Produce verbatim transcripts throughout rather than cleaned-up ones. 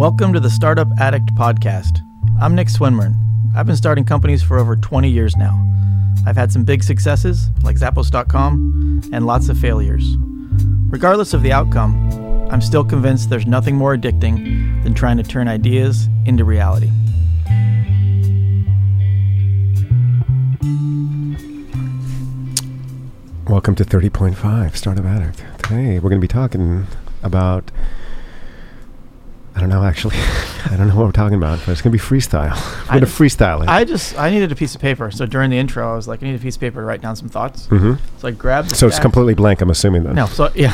Welcome to the Startup Addict podcast. I'm Nick Swinburne. I've been starting companies for over twenty years now. I've had some big successes, like Zappos dot com, and lots of failures. Regardless of the outcome, I'm still convinced there's nothing more addicting than trying to turn ideas into reality. Welcome to thirty point five Startup Addict. Today we're going to be talking about, I don't know actually, I don't know what we're talking about, but it's going to be freestyle. We're going to freestyle it. I just, I needed a piece of paper. So during the intro, I was like, I need a piece of paper to write down some thoughts. Mm-hmm. So I grabbed the So it's stack. completely blank, I'm assuming then. No, so, yeah.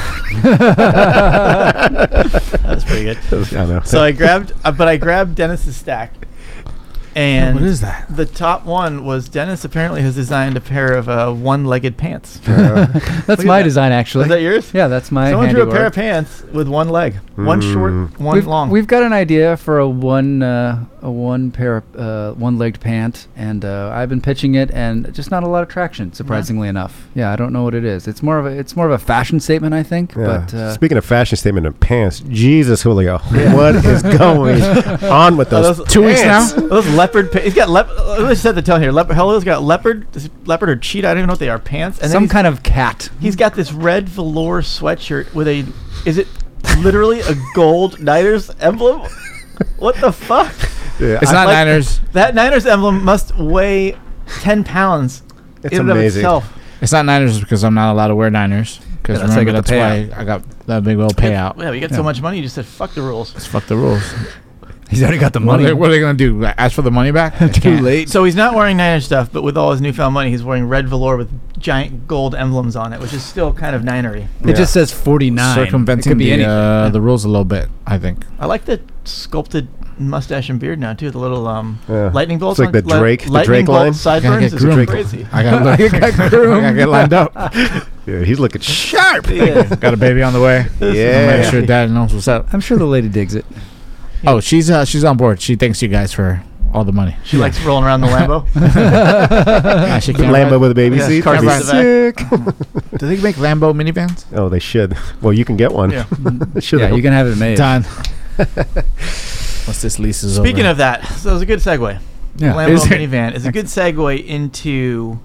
That's pretty good. I know. So I grabbed, uh, but I grabbed Dennis's stack. And what is that? The top one was Dennis apparently has designed a pair of uh, one-legged pants. Uh, That's Look my at that. design, actually. Is that yours? Yeah, that's my Someone drew a handiwork. pair of pants with one leg, one Mm. short, one we've, long. We've got an idea for a one uh, a one pair of uh, one-legged pant, and uh, I've been pitching it, and just not a lot of traction, surprisingly enough. Yeah, I don't know what it is. It's more of a it's more of a fashion statement, I think. yeah. But uh, Speaking of fashion statement of pants, Jesus, Julio, what is going on with those? Oh, those- Two weeks pants? now? Those leopard pants. He's got leopard. Let's set the tone here. Leopard. Hello's got leopard, this leopard or cheetah. I don't even know what they are. Pants. And then some he's, kind of cat. he's got this red velour sweatshirt with a. Is it literally a gold Niners emblem? What the fuck? Yeah, It's I- not like- Niners. That Niners emblem must weigh ten pounds It's in and amazing. of itself. It's not Niners because I'm not allowed to wear Niners. Because Yeah, that's how you remember, get the that's why I got that big old payout. Yeah, you get Yeah. so much money, you just said fuck the rules. Let's fuck the rules. He's already got the What are, money. they, what are they gonna do? Ask for the money back? They Too can't. late. So he's not wearing Niners stuff, but with all his newfound money, he's wearing red velour with giant gold emblems on it, which is still kind of Ninery. It Yeah. just says forty-nine. It Circumventing could be the, anything. uh, the rules a little bit, I think. I like the sculpted mustache and beard now too. The little um Yeah. lightning bolts. It's like on- the Drake- the lightning Drake bolt line. sideburns get is groomed. crazy. I gotta look. You got I gotta get lined up. yeah, he's looking sharp. Yeah. Got a baby on the way. Yeah. Make sure dad knows what's up. I'm sure the lady digs it. Oh, she's uh, she's on board. She thanks you guys for all the money. She likes rolling around the Lambo. Nah, she The can't Lambo ride- with a baby Yeah, seat. car That'd be seats sick. Do they make Lambo minivans? Oh, they should. Well, you can get one. Yeah. They should. Yeah, you can have it made. Done. What's this lease is Speaking over. of that, so it was a good segue. Yeah. Lambo Is it? minivan is a good segue into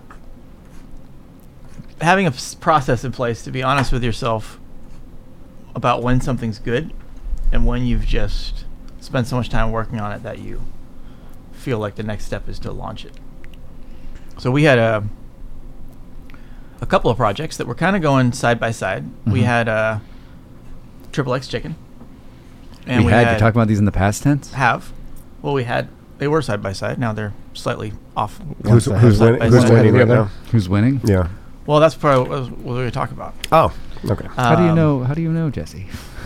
having a s- process in place to be honest with yourself about when something's good and when you've just spent so much time working on it that you feel like the next step is to launch it. So we had a a couple of projects that were kind of going side by side. We Mhm. had uh, Triple X Chicken. we, had, you talked about these in the past tense? have. Well, we had. They were side by side. Now they're slightly off. Who's, One who's, side win- by who's side. winning right Together. now? Who's winning? Yeah. Well, that's probably what, what we were going to talk about. Oh, okay. How do you Um, know? How do you know, Jesse?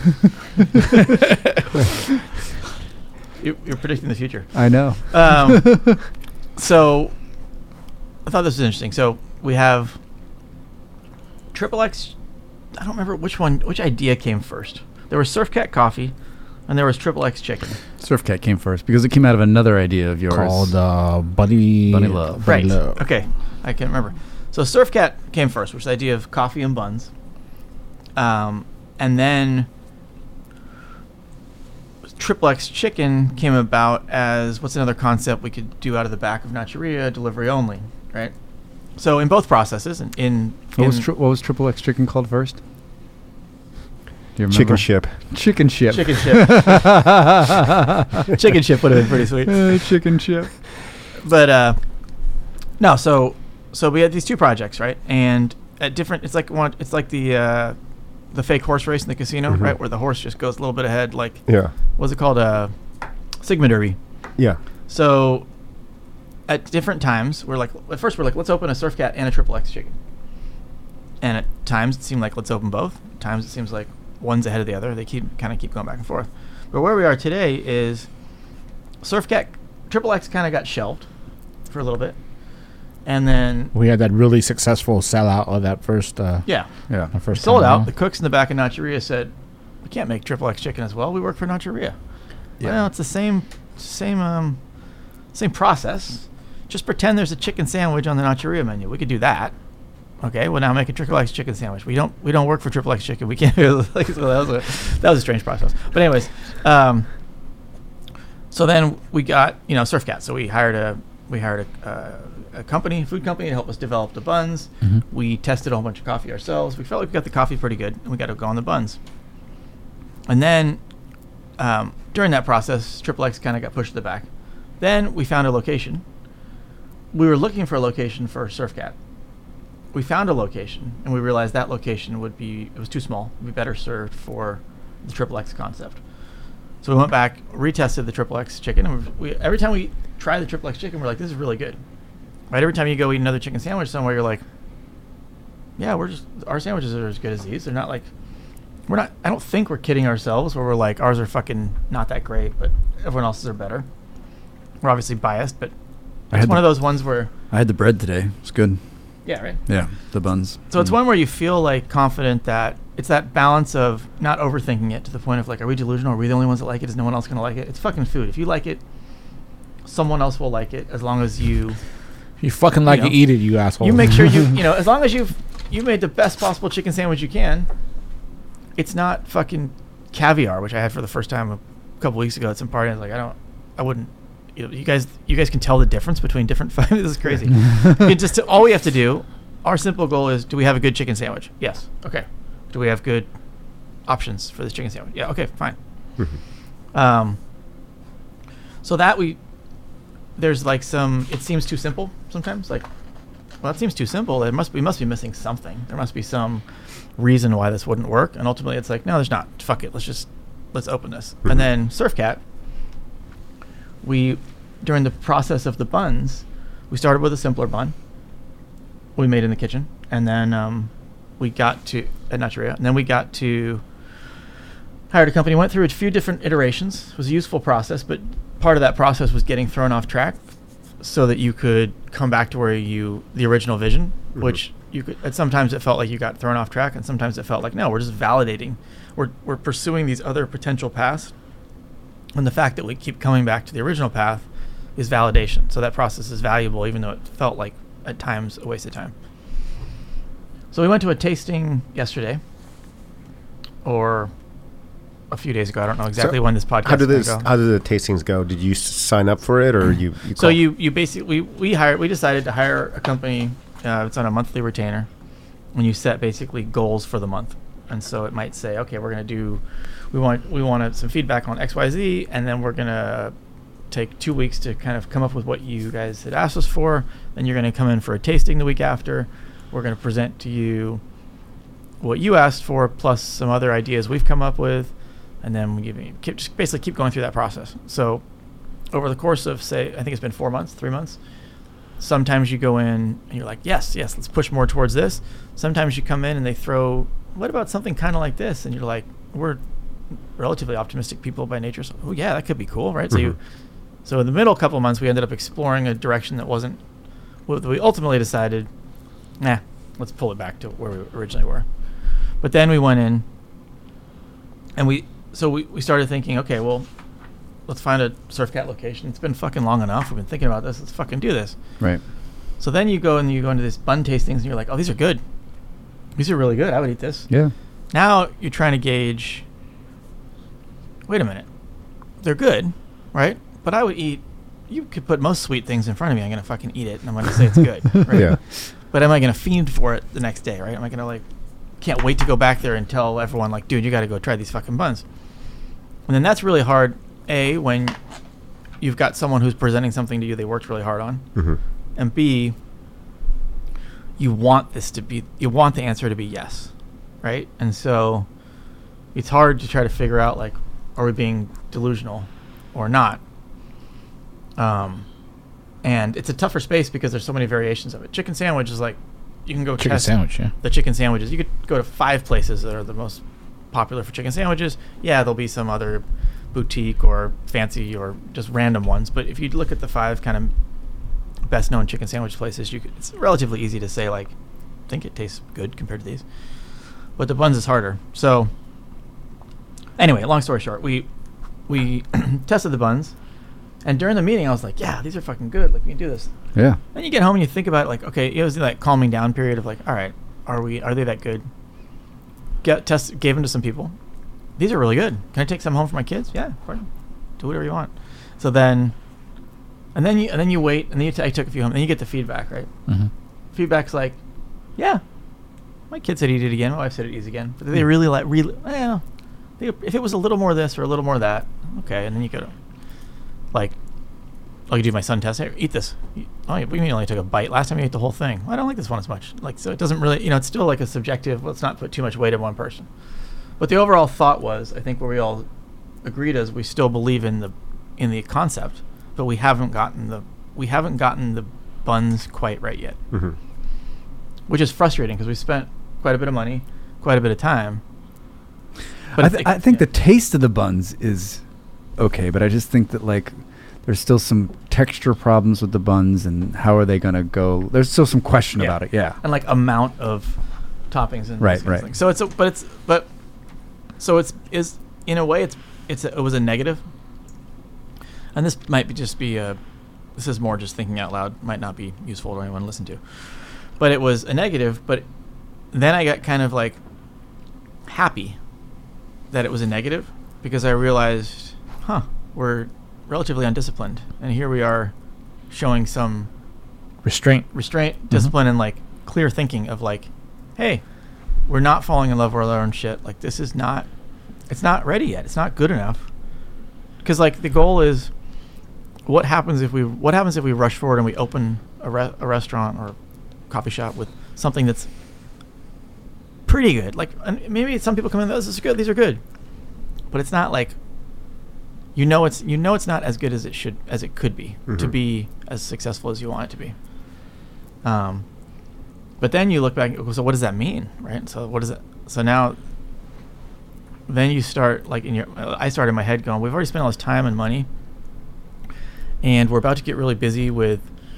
You're, you're predicting the future. I know. Um, so, I thought this was interesting. So we have Triple X. I don't remember which one, which idea came first. There was Surf Cat Coffee, and there was Triple X Chicken. Surfcat came first because it came out of another idea of yours. Called uh, Buddy Bunny Love. Buddy Right. Love. Okay. I can't remember. So Surf Cat came first, which is the idea of coffee and buns. Um, and then Triple X Chicken came about as what's another concept we could do out of the back of Nachoria, delivery only, right? So in both processes, in, in, What was in tri- what was Triple X Chicken called first? Do you remember? Chicken ship. Chicken ship. Chicken Ship. Chicken Ship would have been pretty sweet. Uh, chicken ship. But uh, no, so so we had these two projects, right? And at different, it's like one, it's like the uh, the fake horse race in the casino, Mhm. right? Where the horse just goes a little bit ahead, like Yeah. what's it called? Uh, Sigma Derby. Yeah. So at different times, we're like, at first we're like, let's open a Surf Cat and a Triple X Chicken. And at times it seemed like let's open both. At times it seems like one's ahead of the other. They keep kind of keep going back and forth. But where we are today is Surf Cat Triple X kind of got shelved for a little bit, and then We had that really successful sellout of that first. Uh, yeah, Yeah. our first sold time out. around. The cooks in the back of Nachoria said, "We can't make Triple X Chicken as well. We work for Nachoria." Yeah. Well, it's the same, same, um, same process. Just pretend there's a chicken sandwich on the Nachoria menu. We could do that. Okay, well now make a Triple X chicken sandwich. We don't we don't work for Triple X Chicken. We can't. Like, so that was a that was a strange process. But anyways, um, So then we got, you know, Surfcat. So we hired a we hired a, uh, a company, food company, to help us develop the buns. Mhm. We tested a whole bunch of coffee ourselves. We felt like we got the coffee pretty good, and we got to go on the buns. And then um, during that process, Triple X kind of got pushed to the back. Then we found a location. We were looking for a location for Surfcat. We found a location, and we realized that location would be, it was too small. It would be better served for the Triple X concept. So we went back, retested the Triple X chicken, and we, every time we try the Triple X chicken, we're like, this is really good. Right? Every time you go eat another chicken sandwich somewhere, you're like, yeah, we're just, our sandwiches are as good as these. They're not like, we're not, I don't think we're kidding ourselves where we're like, ours are fucking not that great, but everyone else's are better. We're obviously biased, but I it's had one the- of those ones where, I had the bread today. It's good. yeah, right? Yeah, the buns. So it's Mm. one where you feel like confident that it's that balance of not overthinking it to the point of like, are we delusional? Are we the only ones that like it? Is no one else going to like it? It's fucking food. If you like it, someone else will like it as long as you You fucking like You you, know, eat it, you asshole. you make sure you you know as long as you've you made the best possible chicken sandwich you can. It's not fucking caviar, which I had for the first time a couple weeks ago at some party. I was like, I don't, I wouldn't. You, know, you guys, you guys can tell the difference between different. This is crazy. It just all we have to do. Our simple goal is: do we have a good chicken sandwich? Yes. Okay. Do we have good options for this chicken sandwich? Yeah. Okay. Fine. um. So that we, there's like some. It seems too simple sometimes. Like, well, that seems too simple. There must we must be missing something. There must be some reason why this wouldn't work. And ultimately, it's like, no, there's not. Fuck it. Let's just let's open this. And then Surfcat. We, during the process of the buns, we started with a simpler bun. We made in the kitchen, and then um, we got to at Nacheria, and then we got to hired a company. Went through a few different iterations. It was a useful process, but part of that process was getting thrown off track, so that you could come back to where you the original vision, Mhm. which you could. And sometimes it felt like you got thrown off track, and sometimes it felt like no, we're just validating. We're we're pursuing these other potential paths. And the fact that we keep coming back to the original path is validation. So that process is valuable, even though it felt like at times a waste of time. So we went to a tasting yesterday, or a few days ago. I don't know exactly So when this podcast How did is this? gonna go. How did the tastings go? Did you s- sign up for it, or you? you So call- you you basically we hired we decided to hire a company. Uh, it's on a monthly retainer, and you set basically goals for the month. And so it might say, okay, we're gonna do, we want we want some feedback on X Y Z, and then we're gonna take two weeks to kind of come up with what you guys had asked us for. Then you're gonna come in for a tasting the week after. We're gonna present to you what you asked for, plus some other ideas we've come up with, and then we give you keep, just basically keep going through that process. So over the course of, say, I think it's been four months, three months, sometimes you go in and you're like, yes, yes, let's push more towards this. Sometimes you come in and they throw, what about something kind of like this? And you're like, we're relatively optimistic people by nature. So, oh, yeah, that could be cool, right? Mm-hmm. So you, so in the middle couple of months, we ended up exploring a direction that wasn't what we ultimately decided, nah, let's pull it back to where we originally were. But then we went in and we, so we, we started thinking, okay, well, let's find a Surfcat location. It's been fucking long enough. We've been thinking about this. Let's fucking do this. Right. So then you go and you go into this bun tastings and you're like, oh, these are good. These are really good. I would eat this. Yeah. Now you're trying to gauge, wait a minute. They're good, right? But I would eat, you could put most sweet things in front of me. I'm going to fucking eat it and I'm going to say it's good. Right? Yeah. But am I going to fiend for it the next day, right? Am I going to like, can't wait to go back there and tell everyone like, dude, you got to go try these fucking buns. And then that's really hard, A, when you've got someone who's presenting something to you they worked really hard on. Mm-hmm. And B, you want this to be, you want the answer to be yes, right? And so it's hard to try to figure out, like, are we being delusional or not? Um, and it's a tougher space because there's so many variations of it. Chicken sandwich is like, you can go Chicken test sandwich, yeah. the chicken sandwiches. You could go to five places that are the most popular for chicken sandwiches. Yeah, there'll be some other boutique or fancy or just random ones. But if you look at the five kind of best known chicken sandwich places, you could, it's relatively easy to say, like, I think it tastes good compared to these. But the buns is harder. So anyway, long story short, we we tested the buns, and during the meeting I was like, yeah, these are fucking good. Like, we can do this. Yeah. Then you get home and you think about it, like, okay, it was like calming down period of like, all right, are we are they that good? Get test gave them to some people. These are really good. Can I take some home for my kids? Yeah, pardon. Do whatever you want. So then, and then you and then you wait, and then you t- I took a few home, and then you get the feedback, right? Mm-hmm. Feedback's like, yeah, my kid said eat it again, my wife said it eats again, but they Mm. really like really well. They, if it was a little more this or a little more that, okay, and then you go to, like, oh, you do my son test. Here, eat this. You, oh, you you only took a bite. Last time you ate the whole thing. Well, I don't like this one as much. Like, so it doesn't really, you know, it's still like a subjective. Let's not put too much weight on one person. But the overall thought was, I think, where we all agreed is we still believe in the in the concept, but we haven't gotten the we haven't gotten the buns quite right yet, Mm-hmm. which is frustrating because we spent quite a bit of money, quite a bit of time. But I, it's th- like- I think yeah. the taste of the buns is okay, but I just think that like there's still some texture problems with the buns, and how are they gonna go? There's still some question Yeah. about it. Yeah. and like amount of toppings and Right, those kinds of right. things. So it's a, but it's but so it's is in a way it's it's a, it was a negative, and this might be just be a this is more just thinking out loud, might not be useful to anyone to listen to, but it was a negative. But then I got kind of like happy that it was a negative because I realized, huh, we're relatively undisciplined, and here we are showing some Restraint. restraint, discipline, and like clear thinking of like, hey, we're not falling in love with our own shit. Like this is not, it's not ready yet. It's not good enough. Because like the goal is, what happens if we what happens if we rush forward and we open a, re- a restaurant or coffee shop with something that's pretty good. Like and maybe some people come in, this is good, these are good, but it's not like. You know it's you know it's not as good as it should as it could be to Mhm. be as successful as you want it to be. Um, but then you look back. and go, So what does that mean, right? So what is it? So now, then you start like in your. I started in my head going, we've already spent all this time and money, and we're about to get really busy with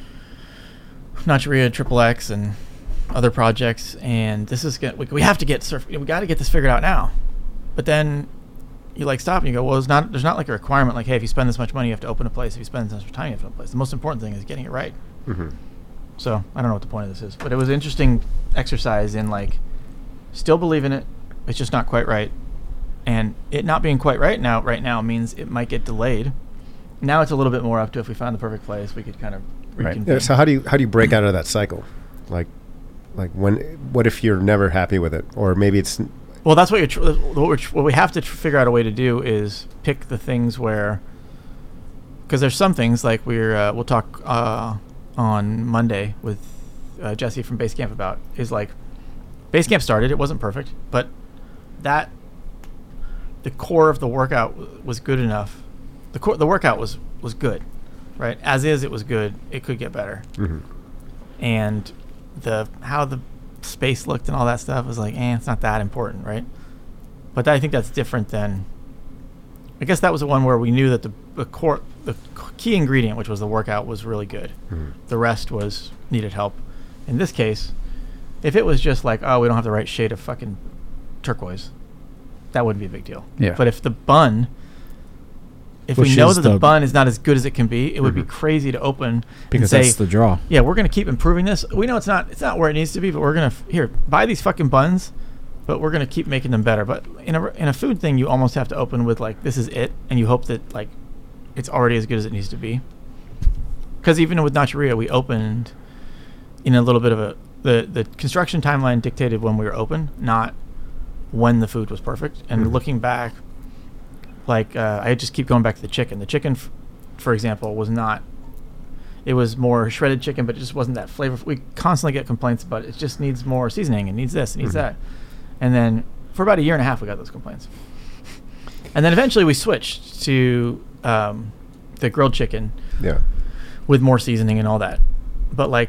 Nachoria, Triple X, and other projects, and this is gonna, we, we have to get surf. We got to get this figured out now. But then you like stop and you go, well, it's not. There's not like a requirement like, hey, if you spend this much money, you have to open a place. If you spend this much time, you have to open a place. The most important thing is getting it right. Mm-hmm. So I don't know what the point of this is, but it was an interesting exercise in like still believe in it. It's just not quite right, and it not being quite right now right now means it might get delayed. Now it's a little bit more up to if we found the perfect place, we could kind of Right. reconvene. Yeah, so how do you how do you break out of that cycle? Like, like when what if you're never happy with it, or maybe it's Well, that's what you're. Tr- what, we're tr- what we have to tr- figure out a way to do is pick the things where, because there's some things like we're uh, we'll talk uh, on Monday with uh, Jesse from Basecamp about is like, Basecamp started. It wasn't perfect, but that the core of the workout w- was good enough. The core the workout was was good, right? As is, it was good. It could get better, Mhm. and the how the space looked and all that stuff was like, eh, it's not that important, right? But I think that's different than. I guess that was the one where we knew that the, the core, the key ingredient, which was the workout, was really good. Mhm. The rest was needed help. In this case, if it was just like, oh, we don't have the right shade of fucking turquoise, that wouldn't be a big deal. Yeah. But if the bun, if Which we know is that the, the- bun is not as good as it can be, it would be Mhm. crazy to open Because and say, that's the draw. yeah, we're gonna keep improving this. We know it's not it's not where it needs to be, but we're gonna f- here buy these fucking buns, but we're gonna keep making them better. But in a in a food thing, you almost have to open with like this is it, and you hope that like it's already as good as it needs to be. Because even with Nachoria, we opened in a little bit of a the the construction timeline dictated when we were open, not when the food was perfect. And Mhm. looking back, like uh, I just keep going back to the chicken. The chicken, f- for example, was not. It was more shredded chicken, but it just wasn't that flavorful. We constantly get complaints about it just needs more seasoning. It needs this. It needs Mhm. that. And then for about a year and a half, we got those complaints. And then eventually we switched to um, the grilled chicken Yeah. with more seasoning and all that. But like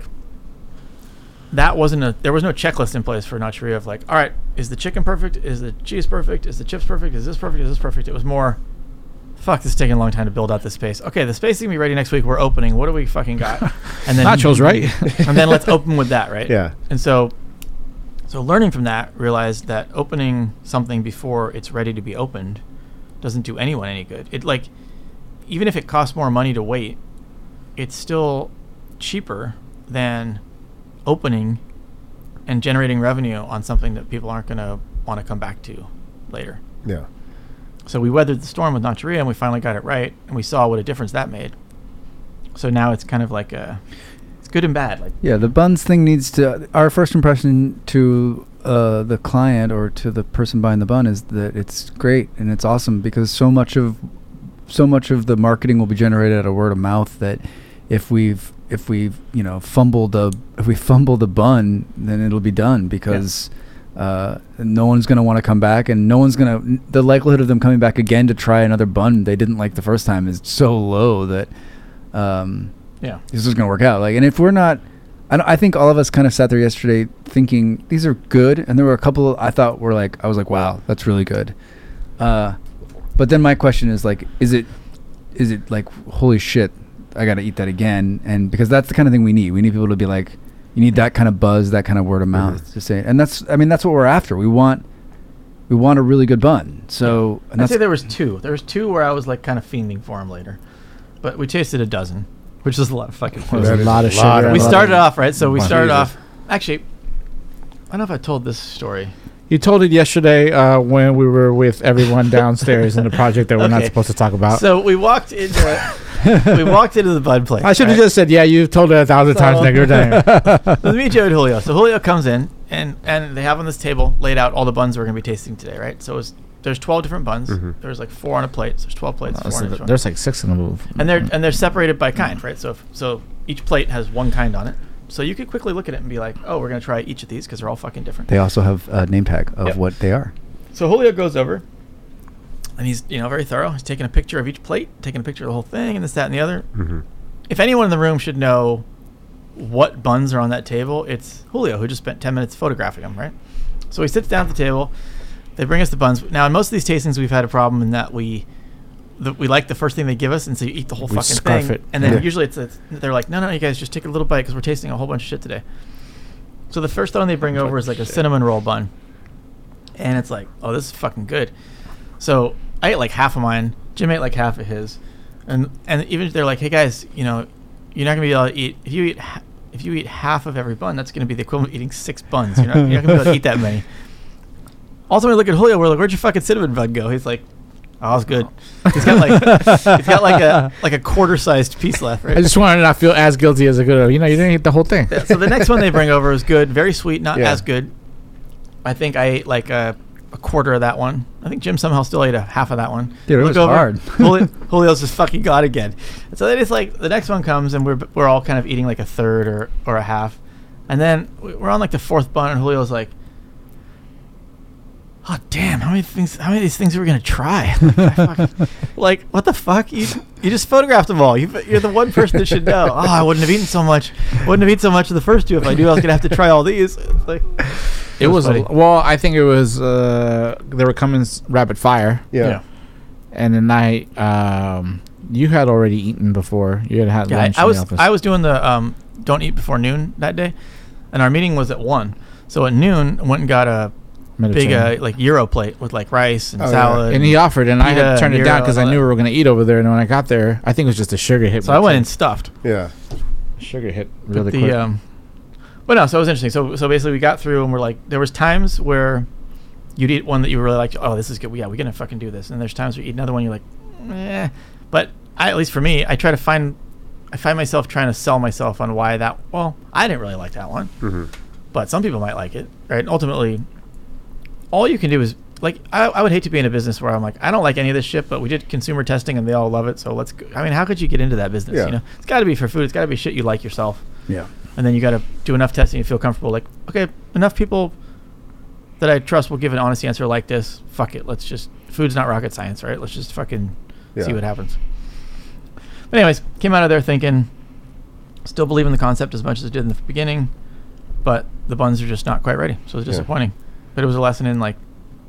that wasn't a there was no checklist in place for Nachoria of like, all right, is the chicken perfect? Is the cheese perfect? Is the chips perfect? Is this perfect? Is this perfect? It was more, fuck, this is taking a long time to build out this space. Okay, the space is gonna be ready next week. We're opening. What do we fucking got? And then Nachos, right? and then let's open with that, right? Yeah. And so so learning from that, realized that opening something before it's ready to be opened doesn't do anyone any good. It like even if it costs more money to wait, it's still cheaper than opening and generating revenue on something that people aren't going to want to come back to later. Yeah. So we weathered the storm with Nachoria, and we finally got it right, and we saw what a difference that made. So now it's kind of like a, it's good and bad. Like Yeah, the buns thing needs to. Our first impression to uh, the client or to the person buying the bun is that it's great and it's awesome because so much of, so much of the marketing will be generated out of word of mouth that if we've if we've you know fumbled the if we fumble the bun, then it'll be done because. Yeah. Uh, no one's going to want to come back, and no one's going to... The likelihood of them coming back again to try another bun they didn't like the first time is so low that um, yeah, this is going to work out. Like, and if we're not... I, don't, I think all of us kind of sat there yesterday thinking, these are good, and there were a couple I thought were like... I was like, wow, that's really good. Uh, but then my question is, like, is it... Is it like, holy shit, I got to eat that again? And because that's the kind of thing we need. We need people to be like... You need that kind of buzz, that kind of word of mouth mm-hmm. to say it. And that's, I mean, that's what we're after. We want, we want a really good bun. So, yeah. and I'd say there was two. There was two where I was like kind of fiending for them later, but we tasted a dozen, which is a lot of fucking food. There's a lot of lot sugar. We started off right, so we Wow. started Jesus. off. Actually, I don't know if I told this story. You told it yesterday uh, when we were with everyone downstairs in the project that we're not Okay. supposed to talk about. So we walked into we walked into the bud place. I should have right? just said, yeah, you've told it a thousand So- times, nigga. Dang. With me, Joe, and Julio. So Julio comes in, and and they have on this table laid out all the buns we're going to be tasting today, right? So it's, there's twelve different buns. Mhm. There's like four on a plate. So there's twelve plates. Uh, four so on each one. there's like six in the move. and they're and they're separated by kind, right? So if, so each plate has one kind on it. So you could quickly look at it and be like, oh, we're going to try each of these because they're all fucking different. they also have a name tag of Yep. what they are. So Julio goes over, and he's you know very thorough. He's taking a picture of each plate, taking a picture of the whole thing, and this, that, and the other. Mm-hmm. If anyone in the room should know what buns are on that table, it's Julio, who just spent ten minutes photographing them, right? So he sits down at the table. They bring us the buns. Now, in most of these tastings, we've had a problem in that we the, we like the first thing they give us, and so you eat the whole We fucking scarf thing. it. And then Yeah. usually it's, it's they're like, no, no, you guys just take a little bite because we're tasting a whole bunch of shit today. So the first one they bring over is like a cinnamon roll bun. And it's like, oh, this is fucking good. So I ate like half of mine. Jim ate like half of his. And and even they're like, hey guys, you know, you're not gonna be able to eat if you eat ha- if you eat half of every bun, that's gonna be the equivalent of eating six buns. You're not, you're not gonna be able to eat that many. Also, when we look at Julio, we're like, where'd your fucking cinnamon bun go? He's like, oh, it's good. He's got like he's got like a like a quarter sized piece left. Right? I just wanted to not feel as guilty as a good. You know, you didn't eat the whole thing. Yeah, so the next one they bring over is good, very sweet, not Yeah. as good. I think I ate like a, a quarter of that one. I think Jim somehow still ate a half of that one. Dude, it Look was over, hard. Julio, Julio's just fucking gone again. And so then it's like the next one comes and we're we're all kind of eating like a third or, or a half, and then we- we're on like the fourth bun and Julio's like, oh damn, how many things? How many of these things are we gonna try? Like, I fucking- like what the fuck? You you just photographed them all. You, you're the one person that should know. Oh, I wouldn't have eaten so much. Wouldn't have eaten so much of the first two if I knew I was gonna have to try all these. It's like It was, funny. a, well, I think it was uh, they were coming s- rapid fire, Yeah. and then I um, you had already eaten before. You had had Yeah, I, lunch I in was the office. I was doing the um don't eat before noon that day, and our meeting was at one. So at noon, I went and got a big uh, Mediterranean. like Euro plate with like rice and Oh, yeah. salad. and he offered, and I pita had turned it and down gyro because I and all knew that. we were going to eat over there. And when I got there, I think it was just the sugar hit. so me I went too. in stuffed. Yeah. Sugar hit But really the quick. um, but no, so it was interesting. So so basically, we got through and we're like, there was times where you'd eat one that you were really like, oh, this is good. Yeah, we're gonna fucking do this. And there's times where you eat another one, you're like, eh. But I, at least for me, I try to find, I find myself trying to sell myself on why that. Well, I didn't really like that one, Mm-hmm. but some people might like it, right? And ultimately, all you can do is like, I, I would hate to be in a business where I'm like, I don't like any of this shit, but we did consumer testing and they all love it. So let's go. I mean, how could you get into that business? Yeah. You know, it's got to be for food. It's got to be shit you like yourself. Yeah. And then you got to do enough testing to feel comfortable. Like, okay, enough people that I trust will give an honest answer like this. Fuck it. Let's just, food's not rocket science, right? Let's just fucking see Yeah. what happens. But anyways, came out of there thinking, still believe in the concept as much as I did in the beginning, but the buns are just not quite ready. So it was Yeah. disappointing. But it was a lesson in like,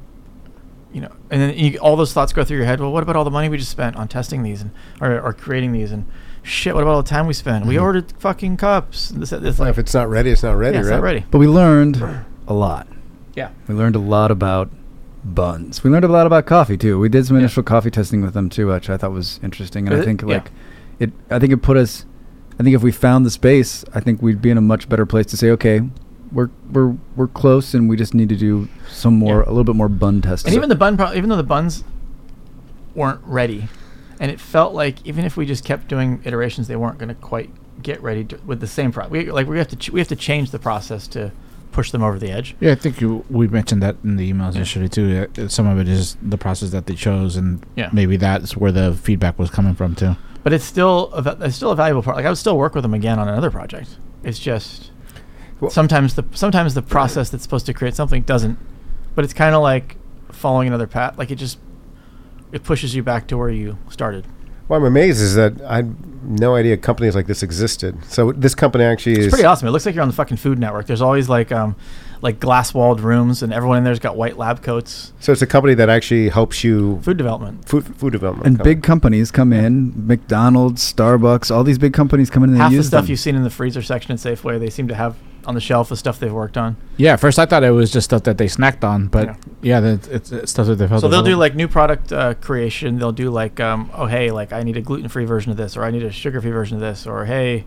you know, and then you, all those thoughts go through your head. Well, what about all the money we just spent on testing these and or, or creating these and shit? What about all the time we spent? We Mhm. ordered fucking cups. This, this, Well, like, if it's not ready, it's not ready, yeah, it's right? not ready. But we learned a lot. Yeah. We learned a lot about buns. We learned a lot about coffee too. We did some Yeah. initial coffee testing with them too, which I thought was interesting. And Is I it? think Yeah. like it I think it put us I think if we found the space, I think we'd be in a much better place to say, okay, we're we're we're close and we just need to do some more Yeah. a little bit more bun testing. And even the bun, pro- even though the buns weren't ready, and it felt like even if we just kept doing iterations, they weren't going to quite get ready to, with the same product. We like we have to ch- we have to change the process to push them over the edge. Yeah, I think you, we mentioned that in the emails Yeah. yesterday too. Uh, Some of it is the process that they chose, and Yeah. maybe that's where the feedback was coming from too. But it's still a, va- it's still a valuable part. Like I would still work with them again on another project. It's just Well- sometimes the sometimes the process that's supposed to create something doesn't. But it's kind of like following another path. Like it just it pushes you back to where you started. Well, I'm amazed is that I had no idea companies like this existed. So this company actually It's is pretty awesome. It looks like you're on the fucking Food Network. There's always like um like glass walled rooms, and everyone in there's got white lab coats. So it's a company that actually helps you Food development. food food development. And company. big companies come in, McDonald's, Starbucks, all these big companies come in and Half they the use stuff them. you've seen in the freezer section at Safeway, they seem to have on the shelf the stuff they've worked on. Yeah, at first I thought it was just stuff that they snacked on, but Yeah. yeah, that it's, it's stuff that they've helped. So they'll do develop. like new product uh, creation. They'll do like, um, oh hey, like I need a gluten-free version of this, or I need a sugar-free version of this, or hey,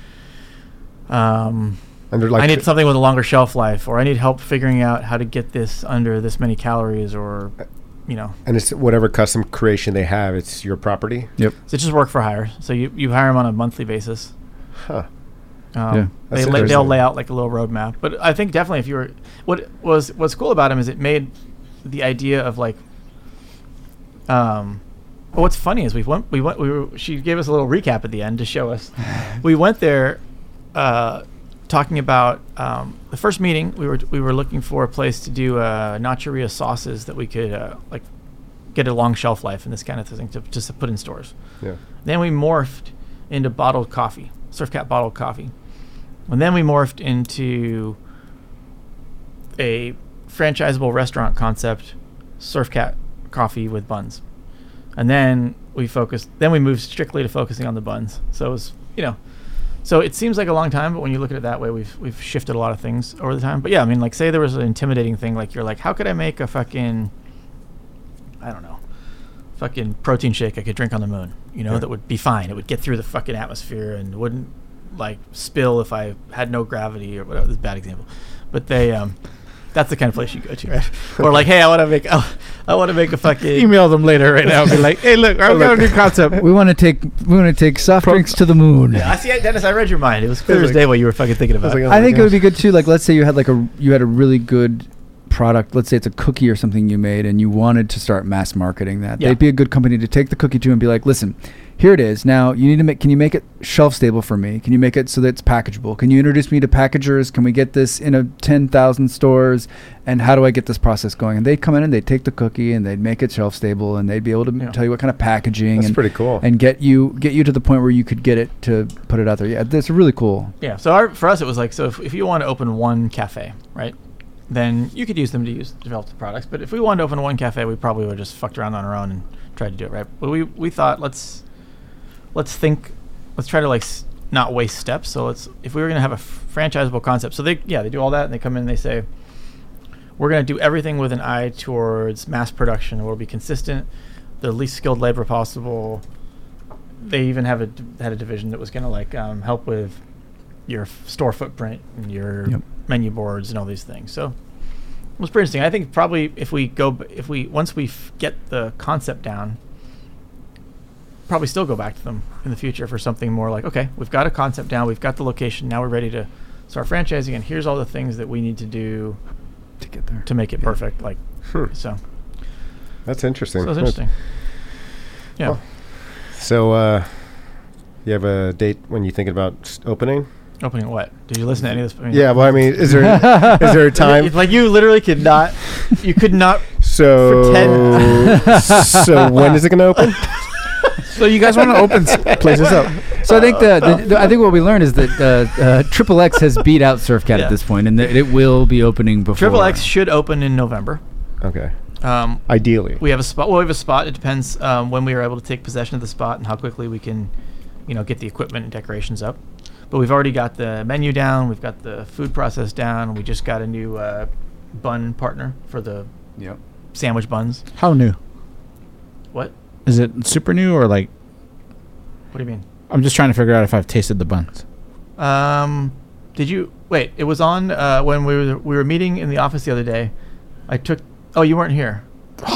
um, and they're like I need something with a longer shelf life, or I need help figuring out how to get this under this many calories, or you know, and it's whatever custom creation they have. It's your property. Yep. so it's just work for hire. So you, you hire them on a monthly basis. Huh. Um, Yeah. they That's lay, they'll interesting. lay out like a little roadmap. But I think definitely if you were, what was what's cool about him is it made the idea of like, um, well, what's funny is we went we went we were she gave us a little recap at the end to show us. We went there, uh, talking about um, the first meeting. We were we were looking for a place to do uh, nachoria sauces that we could uh, like get a long shelf life and this kind of thing to just to put in stores. Yeah. Then we morphed into bottled coffee, Surfcat bottled coffee. And then we morphed into a franchisable restaurant concept, Surfcat coffee with buns. And then we focused, then we moved strictly to focusing on the buns. So it was, you know, so it seems like a long time, but when you look at it that way, we've we've shifted a lot of things over the time. But yeah, I mean, like say there was an intimidating thing, like you're like, how could I make a fucking, I don't know, fucking protein shake I could drink on the moon, you know, Yeah. that would be fine. It would get through the fucking atmosphere and wouldn't like spill if I had no gravity or whatever. This is a bad example, but they, um, that's the kind of place you go to, right? Or like, hey, I want to make, oh, I want to make a fucking. Email them later right now and be like, hey, look, I've got a new concept. We want to take we want to take soft drinks to the moon. Yeah, I see, Dennis. I read your mind. It was clear was as like- day what you were fucking thinking I was about. like, oh I my think it would gosh. be good too. Like, let's say you had like a you had a really good product. Let's say it's a cookie or something you made, and you wanted to start mass marketing that. Yeah. They'd be a good company to take the cookie to and be like, listen, here it is. Now you need to make. Can you make it shelf stable for me? Can you make it so that it's packageable? Can you introduce me to packagers? Can we get this in a ten thousand stores? And how do I get this process going? And they'd come in and they'd take the cookie and they'd make it shelf stable, and they'd be able to Yeah. tell you what kind of packaging That's and pretty cool. and get you get you to the point where you could get it to put it out there. Yeah, that's really cool. Yeah. So our, for us, it was like, so if, if you want to open one cafe, right, then you could use them to use develop the products. But if we wanted to open one cafe, we probably would have just fucked around on our own and tried to do it, right? But we we thought let's let's think, let's try to like s- not waste steps. So let's if we were gonna have a f- franchisable concept. So they yeah they do all that and they come in and they say we're gonna do everything with an eye towards mass production. We'll be consistent, the least skilled labor possible. They even have a d- had a division that was gonna like um, help with your f- store footprint and your Yep. menu boards and all these things. So it was pretty interesting. I think probably if we go, b- if we once we f- get the concept down, probably still go back to them in the future for something more like, okay, we've got a concept down, we've got the location, now we're ready to start franchising, and here's all the things that we need to do To get there. to make it Yeah. perfect. Like, Hmm. so, That's interesting. so it's interesting. Yeah. Well, So, uh, you have a date when you're thinking about s- opening? Opening what? Did you listen to any of this? I mean, Yeah. Well, I mean, is there is there a time? Like you literally could not, you could not. So, ten- so when is it going to open? So you guys want to open s- places up? So I think the, the, the I think what we learned is that uh, uh, Triple X has beat out Surfcat Yeah. at this point, and that it will be opening before. Triple X should open in November. Okay. Um, Ideally. we have a spot. Well, we have a spot. It depends um, when we are able to take possession of the spot and how quickly we can, you know, get the equipment and decorations up. But we've already got the menu down. We've got the food process down. We just got a new uh, bun partner for the Yep. sandwich buns. How new? What? Is it super new or like? What do you mean? I'm just trying to figure out if I've tasted the buns. Um, did you wait? It was on uh, when we were we were meeting in the office the other day. I took. Oh, you weren't here. I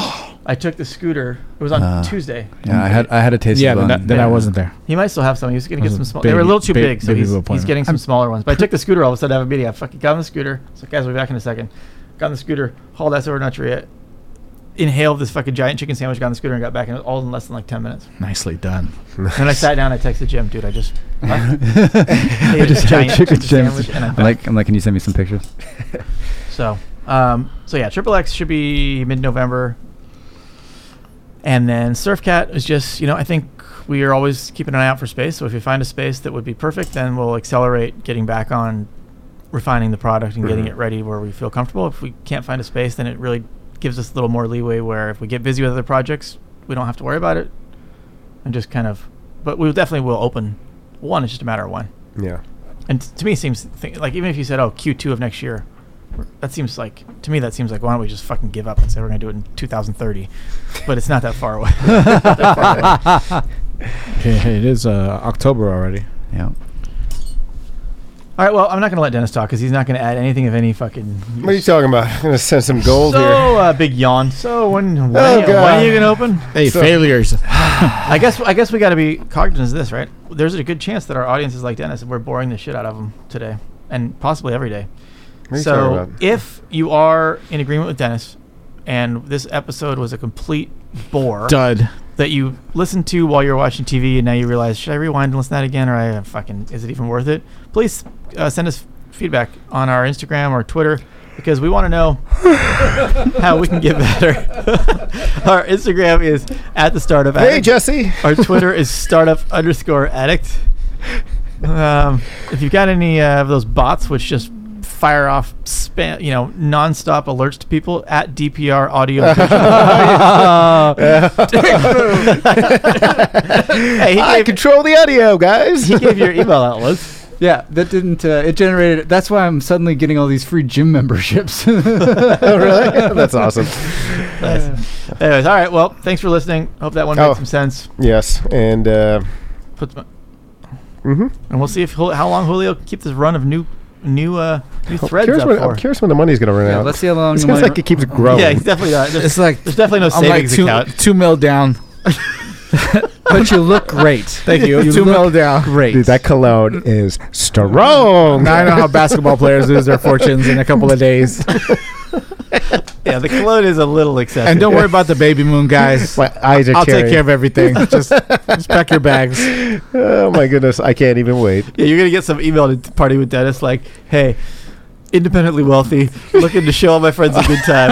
I took the scooter. It was on Uh, Tuesday. Yeah, I had I had a taste Yeah, of then, bun. I- then I wasn't there. He might still have some. He was going to get Those some are small. They were a baby- little too ba- big, so baby he's, blue he's appointment. getting some smaller ones. But I took the scooter. All of a sudden, I have a meeting. I fucking got on the scooter. So guys, we'll be back in a second. Got on the scooter, hauled ass over to Nutria, inhaled this fucking giant chicken sandwich, got on the scooter, and got back in all in less than like ten minutes. Nicely done. And I sat down. I texted Jim, dude. I just what? I ate a just had giant chicken chicken sandwich. sandwich, and I'm I'm back. like, I'm like, can you send me some pictures? So, um, so yeah, Triple X should be mid-November, and then Surfcat is just, you know, I think we are always keeping an eye out for space. So if we find a space that would be perfect, then we'll accelerate getting back on refining the product and getting Mhm. it ready where we feel comfortable. If we can't find a space, then it really gives us a little more leeway where if we get busy with other projects, we don't have to worry about it, and just kind of. But we definitely will open one. It's just a matter of when. Yeah. And t- to me, it seems th- like even if you said, "Oh, Q two of next year," that seems like to me that seems like why don't we just fucking give up and say we're gonna do it in two thousand thirty? But it's not that far away. Not that far away. Okay, it is uh, October already. Yeah. All right. Well, I'm not gonna let Dennis talk because he's not gonna add anything of any fucking. What are you talking about? I'm gonna send some gold so, here. uh, big yawn. So when when, Oh, are you, when God. are you gonna open? Hey, So- failures. I guess I guess we got to be cognizant of this, right? There's a good chance that our audience is like Dennis, and we're boring the shit out of them today, and possibly every day. What are you talking So about? if you are in agreement with Dennis, and this episode was a complete bore Dud. that you listened to while you're watching T V, and now you realize, should I rewind and listen to that again, or I uh, fucking is it even worth it? Please uh, send us feedback on our Instagram or Twitter, because we want to know how we can get better. Our Instagram is at the startup Hey, addict. Jesse. Our Twitter is startup underscore addict. Um, if you've got any uh, of those bots which just fire off spam, you know, nonstop alerts to people, at D P R Audio. Hey, he I gave, control the audio, guys. he gave your email outlets. Yeah, that didn't. Uh, it generated. That's why I'm suddenly getting all these free gym memberships. Oh, really? That's awesome. Nice. Anyways, all right. Well, thanks for listening. Hope that one Oh. made some sense. Yes, and uh, Put some, mm-hmm. and we'll see if Jul- how long Julio can keep this run of new new uh new I'm threads curious up when, for. I'm curious when the money's gonna run Yeah, out. let's see how long It the seems money like it keeps growing. Yeah, he's definitely not. There's, It's like there's definitely no I'm like savings two, account. two mil down. But you look great. Thank you. You two mil look down. Great. Dude, that cologne is strong. Now I know how basketball players lose their fortunes in a couple of days. Yeah, the cologne is a little excessive. And don't worry about the baby moon, guys. My eyes are I'll tearing. take care of everything. Just, just pack your bags. Oh my goodness, I can't even wait. Yeah, you're gonna get some email to party with Dennis like, "Hey, independently wealthy, looking to show all my friends a good time."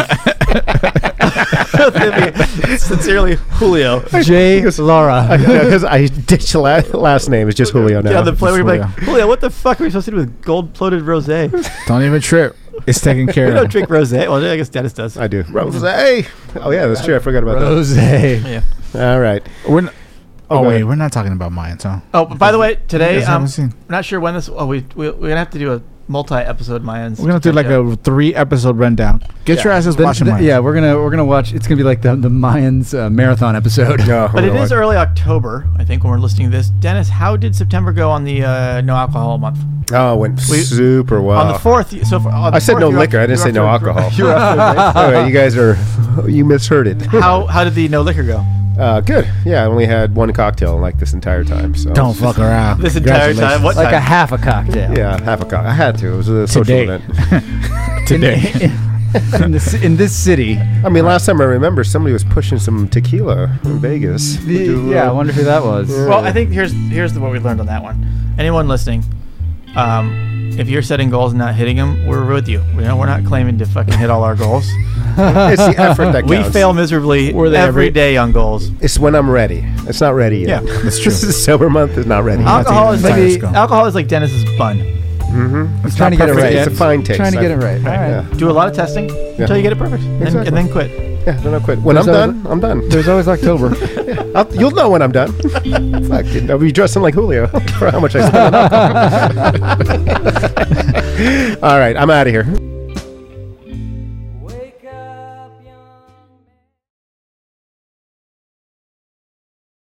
Sincerely, Julio. J. Laura. Because I ditched the la- last name. It's just Julio now. Yeah, the play where you're like, Julio. Julio, what the fuck are we supposed to do with gold-plated rosé? Don't even trip. It's taken We care don't of. drink rosé. Well, I guess Dennis does. I do. Rosé. Oh yeah, that's true. I forgot about Rose. Yeah. that. All right. We're n- Oh, oh, go wait, ahead. we're not talking about mine, so. Oh, but by the way, You today, guys um, haven't seen- I'm not sure when this. Oh, we, we we're gonna have to do a multi-episode Mayans. We're gonna do like a three episode rundown. Get your Yeah. asses The- watching the- mine. yeah, we're gonna we're gonna watch. It's gonna be like the the Mayans uh, marathon episode. No, But I'm it gonna is watch- early October, I think, when we're listening to this. Dennis, how did September go on the uh, no alcohol month? Oh, it went We- super well. On the fourth, y- so far, on the I said fourth, no you're liquor. off- I didn't you're say off no to a alcohol. great- You're off to a great start. Anyway, you guys are you misheard it. How how did the no liquor go? Uh, good. Yeah, I only had one cocktail like this entire time. So Don't fuck around. This entire time? What Like a time? half a cocktail. Yeah, half a cock. I had to. It was a social Today. event. Today. in, this, in this city. I mean, last time I remember, somebody was pushing some tequila in Vegas. The- Do, yeah, I uh, wonder who that was. Yeah. Well, I think here's here's the, what we learned on that one. Anyone listening, um, if you're setting goals and not hitting them, we're with you. We know we're not claiming to fucking hit all our goals. it's the effort that We counts. fail miserably Were they every every- day on goals. It's when I'm ready. It's not ready yet. Yeah, that's true. This is sober month. Is not ready. Uh, Alcohol is even like tires go. alcohol is like Dennis's bun. Mm-hmm. He's trying to get it perfect. right. It's a fine taste. Trying to get it I- right. All right. Yeah. Do a lot of testing until you get it perfect, and, Exactly. and then quit. Yeah, don't know quit. When There's I'm always- done, I'm done. There's always October. I'll, you'll know when I'm done. Fuck, dude, I'll be dressing like Julio for how much I spend on alcohol. All right, I'm out of here.